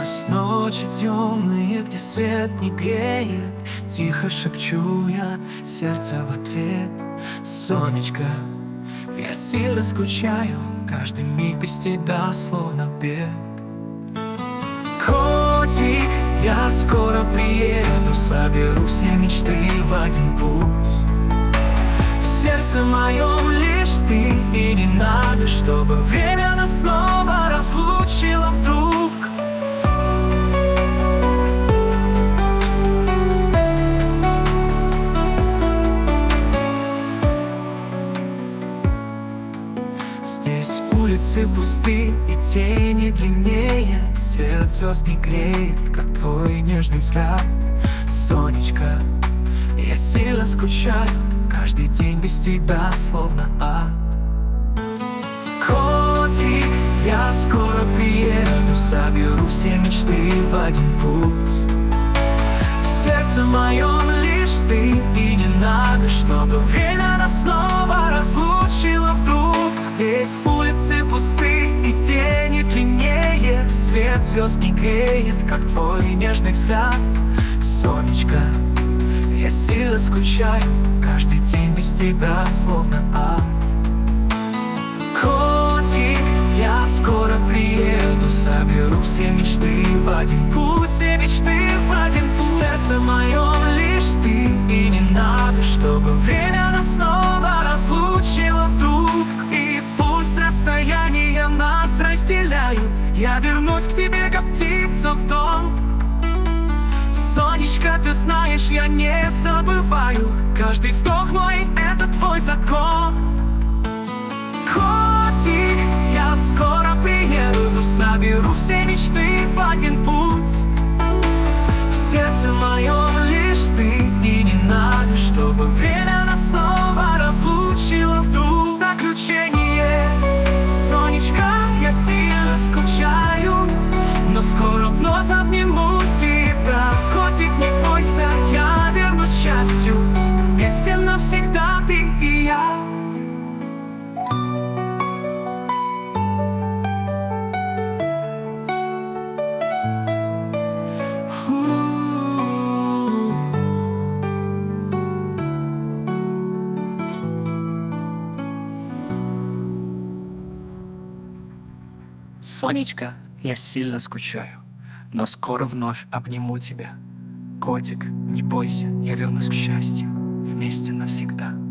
Сквозь ночи темные, где свет не греет, тихо шепчу я сердце в ответ. Сонечка, я сильно скучаю, каждый миг без тебя словно бед. Котик, я скоро приеду, соберу все мечты в один путь. В сердце моем лишь ты, и не надо, чтобы время нас снова разлучило вдруг. Здесь улицы пусты и тени длиннее, свет звезд не греет, как твой нежный взгляд. Сонечка, я сильно скучаю, каждый день без тебя словно ад. Котик, я скоро приеду, соберу все мечты в один путь. В сердце моем лишь ты, и не надо, чтобы время нас снова разлучило вдруг. Здесь улицы пусты и тени длиннее, свет звезд не греет, как твой нежный взгляд. Сонечка, я сильно скучаю, каждый день без тебя словно ад. Котик, я скоро приеду, соберу все мечты в один путь. Все мечты в один путь. В сердце моем лишь ты, и не надо, чтобы время нас снова разлучило вдруг. И пусть расстояния нас разделяют, я вернусь к тебе, как птица в дом. Сонечка, ты знаешь, я не забываю, каждый вздох мой — это твой закон. Котик, я скоро приеду, соберу все мечты в один путь. В сердце моем лишь ты, и не надо, чтобы время нас снова разлучило вдруг. Заключение, Сонечка, я сильно скучаю, но скоро вновь обниму тебя. Котик, не бойся, я вернусь к счастью, вместе навсегда ты и я. Сонечка, я сильно скучаю, но скоро вновь обниму тебя. Котик, не бойся, я вернусь к счастью, вместе навсегда.